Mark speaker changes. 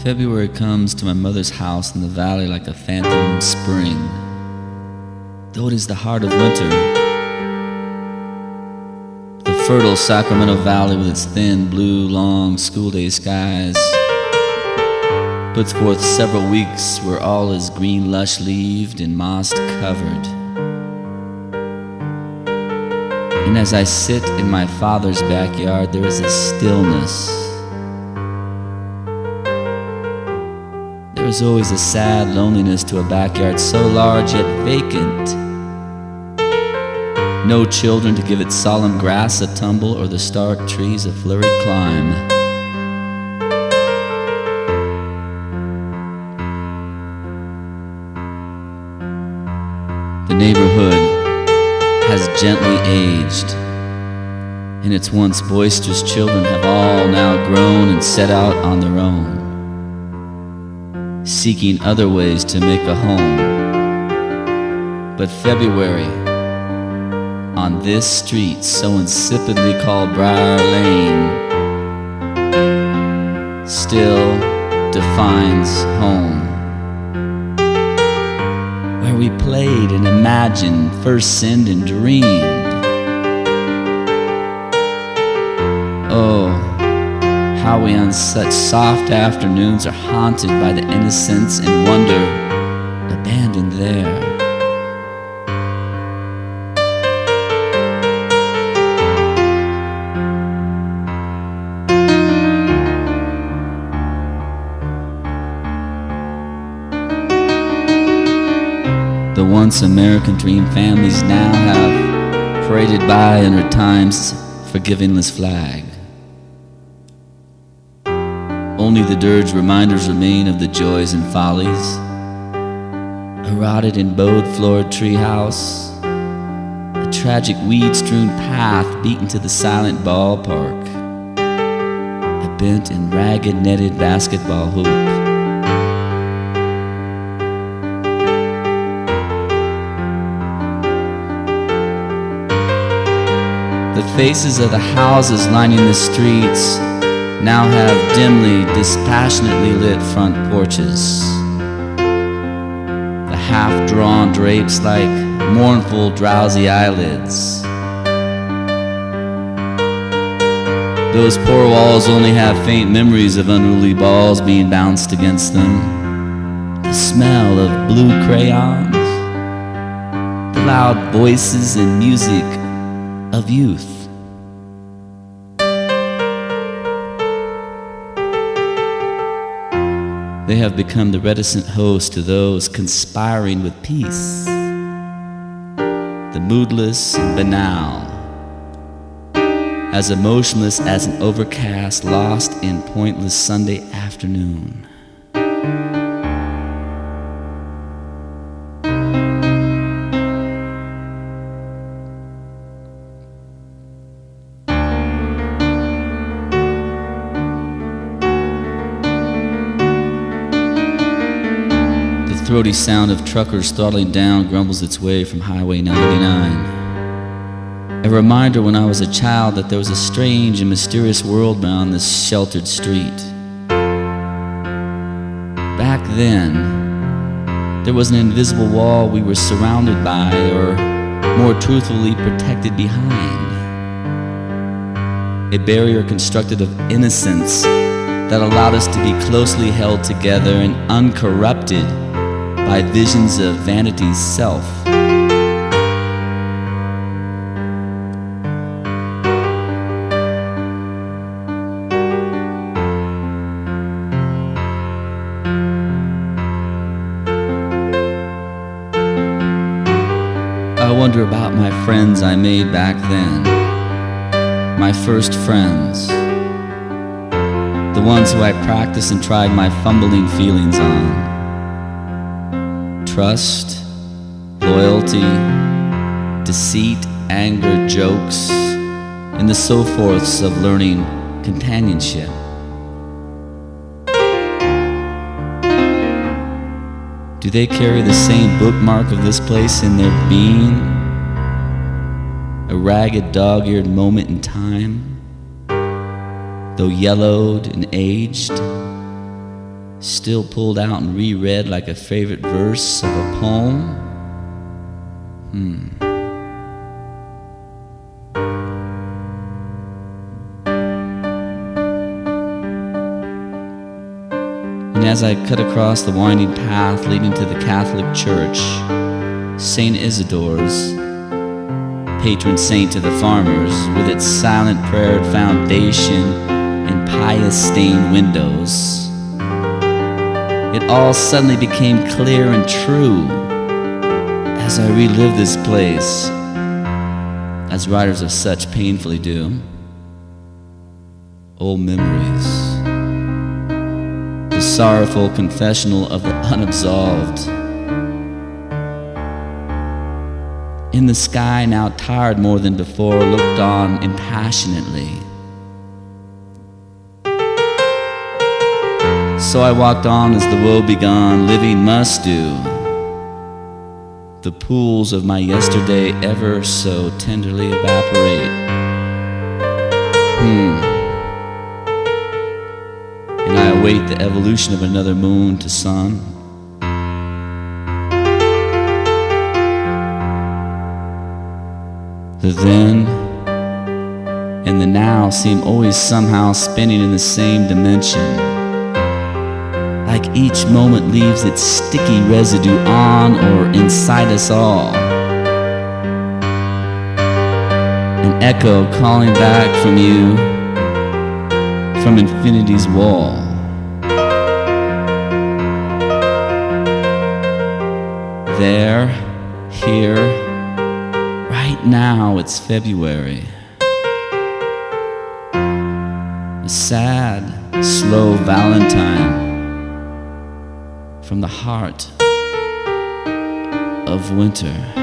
Speaker 1: February comes to my mother's house in the valley like a phantom spring. Though it is the heart of winter, the fertile Sacramento Valley with its thin, blue, long school-day skies puts forth several weeks where all is green, lush-leaved and moss-covered. And as I sit in my father's backyard, there is a stillness. There is always a sad loneliness to a backyard so large yet vacant. No children to give its solemn grass a tumble or the stark trees a flurried climb. The neighborhood has gently aged, and its once boisterous children have all now grown and set out on their own, seeking other ways to make a home. But February, on this street so insipidly called Briar Lane, still defines home, where we played and imagined, first sinned and dreamed. Oh, how we on such soft afternoons are haunted by the innocence and wonder abandoned there. The once American dream families now have paraded by under time's forgivingless flag. Only the dirge reminders remain of the joys and follies. A rotted and bowed-floored treehouse, a tragic weed-strewn path beaten to the silent ballpark, a bent and ragged netted basketball hoop. The faces of the houses lining the streets now have dimly, dispassionately lit front porches. The half-drawn drapes like mournful, drowsy eyelids. Those poor walls only have faint memories of unruly balls being bounced against them. The smell of blue crayons, the loud voices and music of youth. They have become the reticent host to those conspiring with peace, the moodless and banal, as emotionless as an overcast, lost in pointless Sunday afternoon. The throaty sound of truckers throttling down grumbles its way from Highway 99. A reminder when I was a child that there was a strange and mysterious world beyond this sheltered street. Back then, there was an invisible wall we were surrounded by, or more truthfully, protected behind. A barrier constructed of innocence that allowed us to be closely held together and uncorrupted by visions of vanity's self. I wonder about my friends I made back then, my first friends, the ones who I practiced and tried my fumbling feelings on. Trust, loyalty, deceit, anger, jokes, and the so forths of learning companionship. Do they carry the same bookmark of this place in their being? A ragged, dog-eared moment in time, though yellowed and aged, still pulled out and reread like a favorite verse of a poem. And as I cut across the winding path leading to the Catholic Church, St. Isidore's, patron saint of the farmers, with its silent prayed foundation and pious stained windows, it all suddenly became clear and true as I relived this place, as writers of such painfully do. Old memories, the sorrowful confessional of the unabsolved. In the sky, now tired more than before, looked on impassionately. So I walked on as the woe-begone living must do, the pools of my yesterday ever so tenderly evaporate. And I await the evolution of another moon to sun. The then and the now seem always somehow spinning in the same dimension, like each moment leaves its sticky residue on or inside us all. An echo calling back from you, from infinity's wall. There, here, right now it's February. A sad, slow Valentine from the heart of winter.